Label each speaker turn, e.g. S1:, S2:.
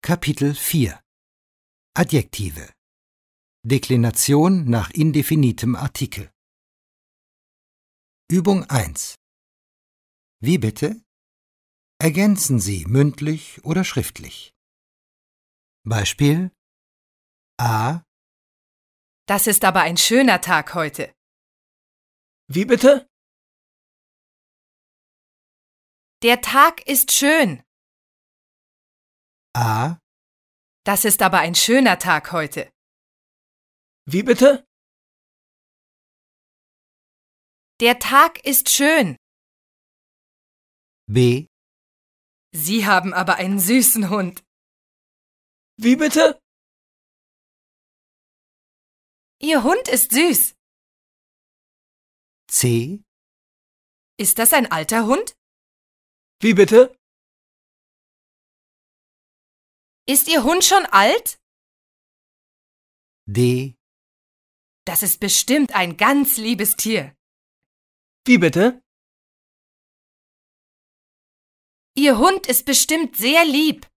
S1: Kapitel 4 Adjektive Deklination nach indefinitem Artikel Übung 1 Wie bitte? Ergänzen Sie mündlich oder schriftlich. Beispiel A.
S2: Das ist aber ein schöner Tag heute.
S3: Wie bitte?
S2: Der Tag ist schön.
S1: A.
S2: Das ist aber ein schöner Tag heute.
S3: Wie bitte?
S2: Der Tag ist schön.
S1: B.
S2: Sie haben aber einen süßen Hund.
S3: Wie bitte?
S2: Ihr Hund ist süß.
S1: C.
S2: Ist das ein alter Hund?
S3: Wie bitte?
S2: Ist Ihr Hund schon alt?
S1: D.
S2: Das ist bestimmt ein ganz liebes Tier.
S3: Wie bitte?
S2: Ihr Hund ist bestimmt sehr lieb.